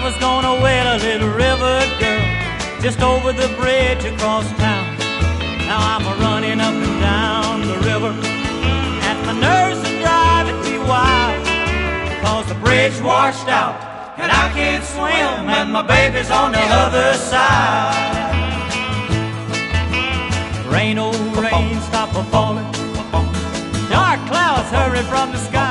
was gonna wed a little river girl just over the bridge across town. Now I'm a-running up and down the river, and my nerves are driving me wild, 'cause the bridge washed out and I can't swim, and my baby's on the other side. Rain, oh rain, stop a-falling, dark clouds hurry from the sky.